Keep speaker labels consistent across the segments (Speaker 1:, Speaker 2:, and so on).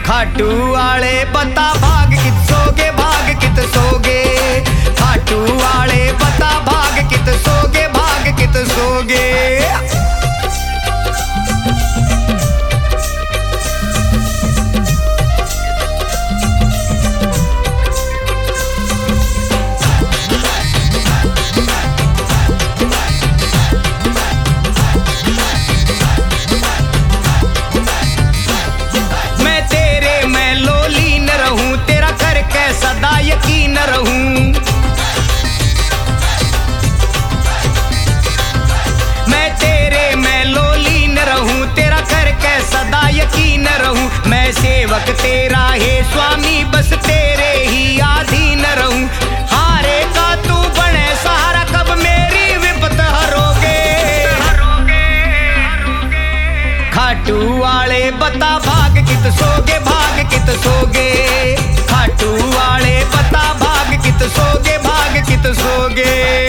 Speaker 1: खाटू वाले बता भाग कित सोगे, भाग कित सोगे। खाटू वाले बता भाग कित सोगे, भाग कित सोगे। सदा यकीन रहूं, मैं तेरे में लोलीन रहूं, तेरा करके सदा यकीन रहूं। मैं सेवक तेरा हे स्वामी, बस तेरे ही अधीन रहूं। हारे का तू बने सहारा, कब मेरी विपत हरोगे। खाटू वाले बता भाग कित सोगे, भाग कित सोगे। खाटू वाले बता भाग कित सोगे, भाग कित सोगे।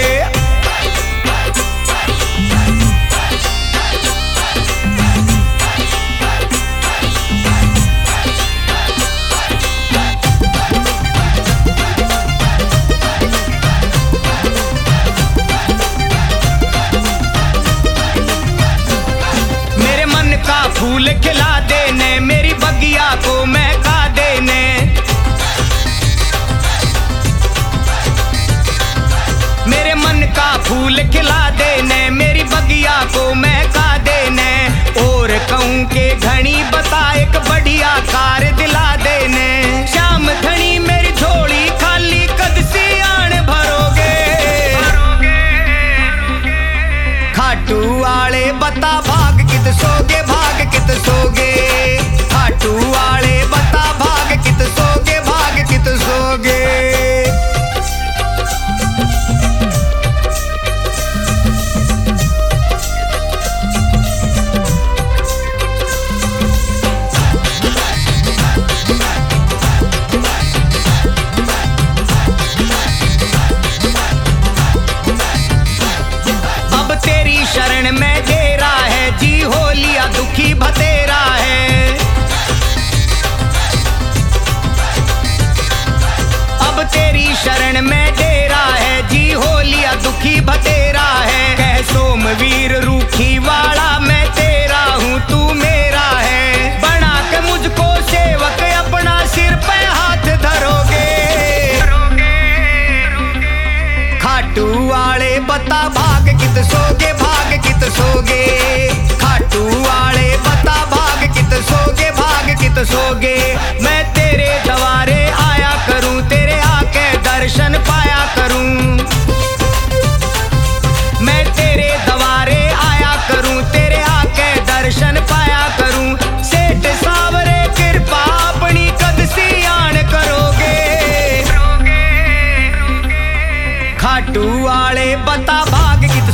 Speaker 1: मेरे मन का फूल खिला देने, मेरी बगिया को महका देने। मेरे मन का फूल खिला देने, मेरी बगिया को महका देने। और कहूँ के घड़ी बता एक बढ़िया कार दिला देने। शाम धनी मेरी झोली खाली, कद सी आन भरोगे। खाटू वाले बता भाग कित सोगे, भाग कित सोगे। खाटू वाले बता भाग कित सोगे, भाग कित सोगे। शरण में डेरा है जी, हो लिया दुखी भतेरा है। अब तेरी शरण में डेरा है जी, हो लिया दुखी भतेरा है। कह सोमवीर रूखी वाला, मैं तेरा हूँ तू मेरा है। बना के मुझको सेवक अपना, सिर पे हाथ धरोगे। खाटू वाले बता भाग कित सोगे, भाग कित सोगे। खाटू वाले बता भाग कित सोगे, भाग कित सोगे। मैं तेरे द्वारे आया करूं, तेरे आके दर्शन पाया करूं। मैं तेरे द्वारे आया करूं, तेरे आके दर्शन पाया करूं। सेठ सावरे कृपा अपनी कद सी आन करोगे। खाटू वाले बता भाग कित